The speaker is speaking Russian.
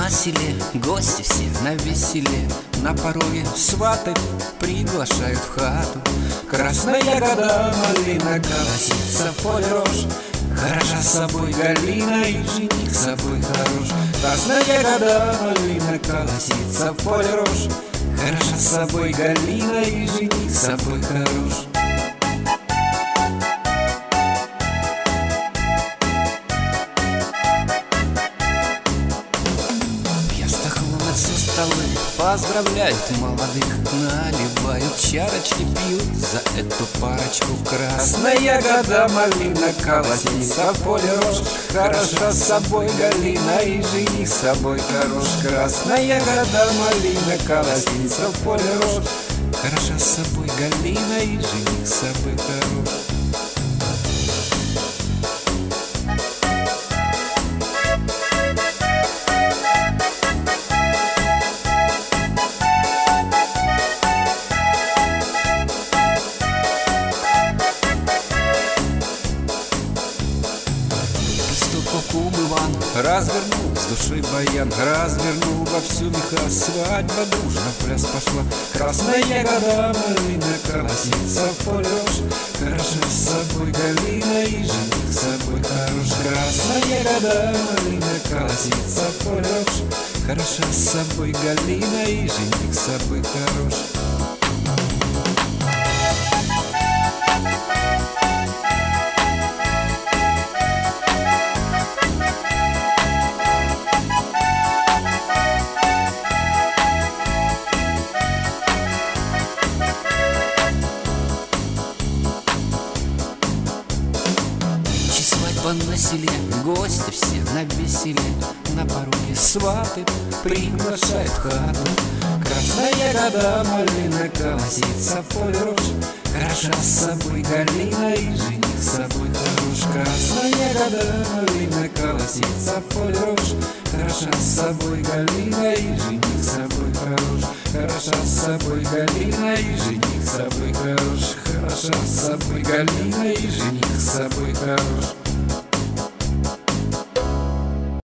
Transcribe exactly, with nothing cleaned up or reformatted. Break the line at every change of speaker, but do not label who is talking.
На селе гости все на веселе, на пороге сваты приглашают в хату. Красная ягода, малина, колосится в поле рожь. Хороша с собой Галина и жених с собой хорош. Красная ягода, малина, колосится в поле рожь. Хороша с собой Галина и жених с собой хорош. Со столы поздравляют молодых, наливают чарочки, пьют за эту парочку. Красная ягода, малина, колосится в поле рожь. Хороша с собой Галина и жених с собой хорош. Красная ягода, малина, колосится в поле рожь. Хороша с собой Галина и жених с собой хорош. Кум Иван развернул с души баян, развернул во всю меха, свадьба дружно в пляс пошла. Красная ягода, малина, колосится в поле рожь. Хороша с собой Галина и жених с собой хорош. Красная ягода, малина, колосится в поле рожь. Хороша с собой Галина и жених с собой хорош. На селе гости все на веселе, на пороге сваты приглашают в хату. Красная ягода, малина, колосится в поле рожь. Хороша с собой Галина и жених с собой хорош. Красная ягода, малина, колосится в поле рожь. Хороша с собой Галина и жених с собой хорош. Хороша с собой Галина и жених с собой хорош. Хороша с собой Галина и жених с собой хорош.